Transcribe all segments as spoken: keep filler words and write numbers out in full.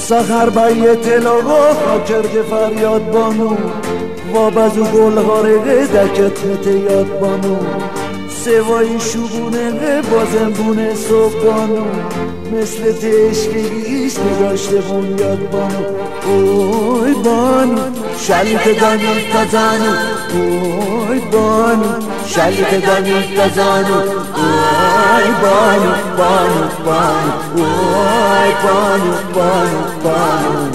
سخر بیت لاغا خاکرد فریاد بانو و بزو گل هاره دکت مت یاد بانو سوای شوبونه بازم بونه صبح بانو مثل تشکیش نگاشته بنیاد بانو اوی بانو شلیت دانی تزانو اوی بانو شلیت دانی تزانو اوی بانو بانو بانو اوی بانو بانو بانو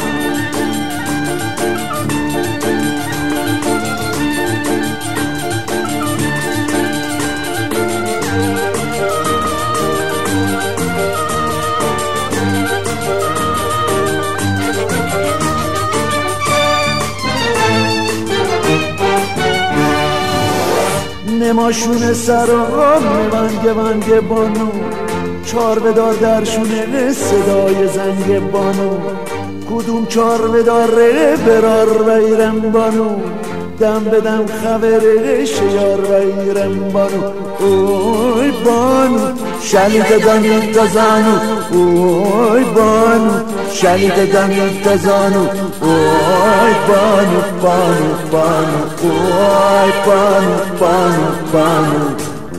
نماشون سرام ونگه ونگه بانو چار بدار درشونه صدای زنگ بانو کدوم چار بداره برار ویرم بانو دم بدم خبره شیار ویرم بانو اوی بانو شلیت دانی تزانو اوی بانو شلیت دانی تزانو اوی بانو بانو بانو اوی بانو بانو بانو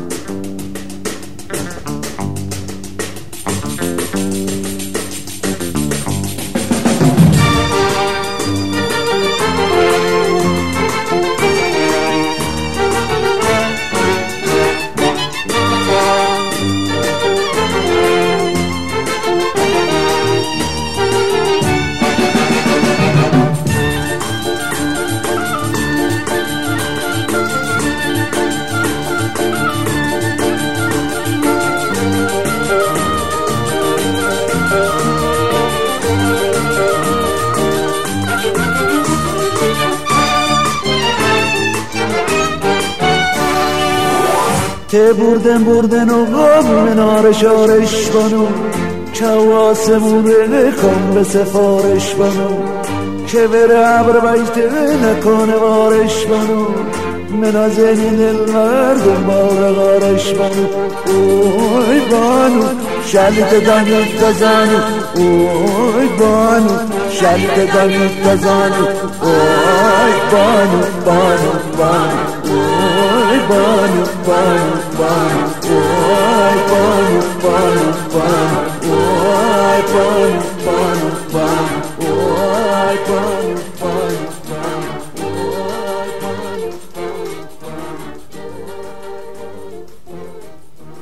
که بردن بردن و غم منار شارش بانو که واسمونه کن به سفارش بانو که بره عبر بیته نکنه وارش بانو منازنین المردم بار غارش بانو اوی بانو شلیت دانی تزانو اوی بانو شلیت دانی تزانو اوی بانو بانو بانو اوی بانو بانو بانو اوی بانو بانو بانو اوی بانو